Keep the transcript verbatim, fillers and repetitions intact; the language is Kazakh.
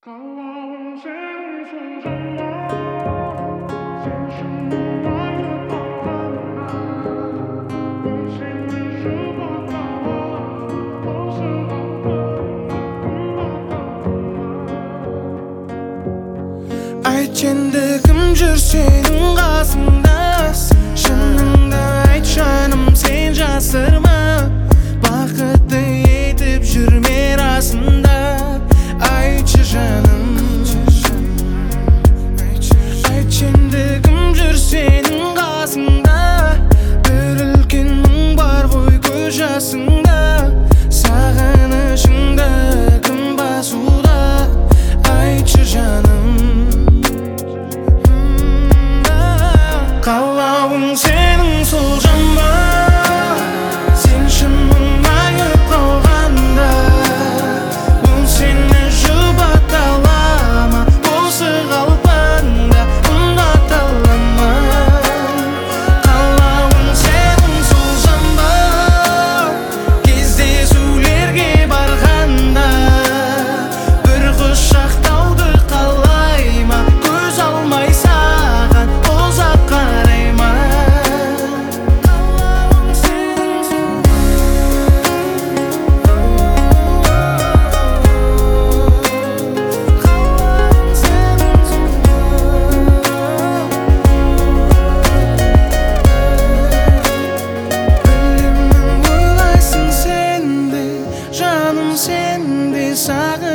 Kallalım senin sözünle, sen şimdi aynı kalbimde. Ben seni şu bakmama, o ayt endi kim jür senin qasыңda, şınыңda ayt жаным sen жасырма, бақытты етіп жүрме расында. Aytшы жаным, ayt endi kim jür senin qasыңда, bir үлкен мұң бар ғой көз жасыңда. Сағынышыңды кім басуда, aytшы жаным. Қалауың сенің сол жанба, сен шын мұңайып қалғанда, бұл сені жұбата ала ма, осы қалпында ұната ала ма? Қалауың сенің сол жанба, кездесулерге барғанда, бір құшақтауды қалай ма, көз алмай саған ұзақ қарай ма? Қалауың сенің сол Қалауың сенің сол Білемін ойлайсың сен де, жаным сен де, сағынышыңды